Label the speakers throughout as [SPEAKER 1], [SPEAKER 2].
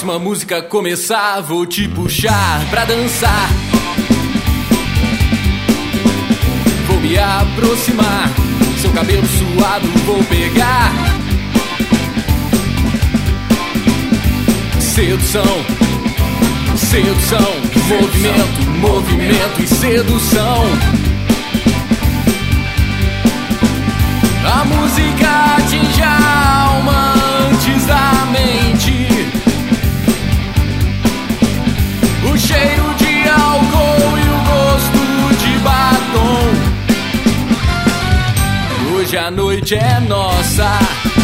[SPEAKER 1] próxima música começar, vou te puxar pra dançar. Vou me aproximar, seu cabelo suado vou pegar. Sedução, sedução, movimento, movimento e sedução. A música atinge a alma antes da mente. O cheiro de álcool e o gosto de batom. Hoje a noite é nossa,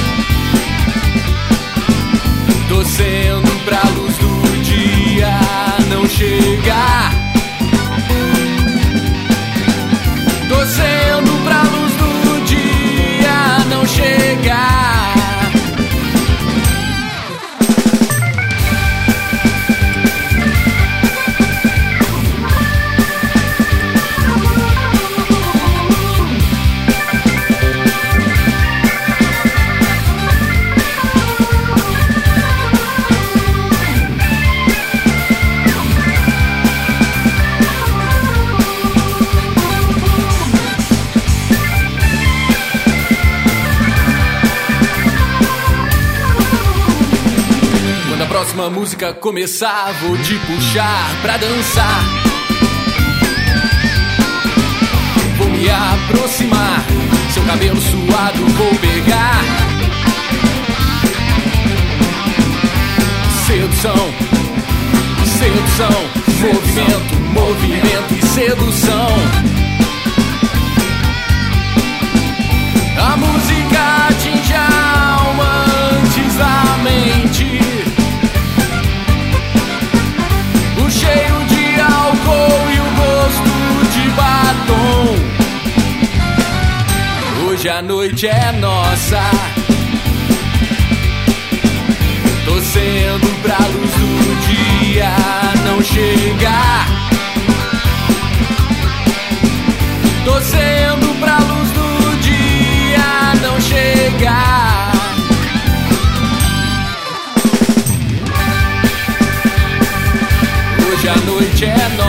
[SPEAKER 1] torcendo pra luz do dia não chegar. Torcendo pra luz do dia não chegar. Próxima música começar, vou te puxar pra dançar. Vou me aproximar, seu cabelo suado vou pegar. Sedução, sedução, movimento, movimento e sedução. A música atinge a alma antes da mente. O cheiro de álcool e o gosto de batom. Hoje a noite é nossa, torcendo pra luz do dia não chegar. Torcendo pra luz do dia não chegar. Hoje a noite é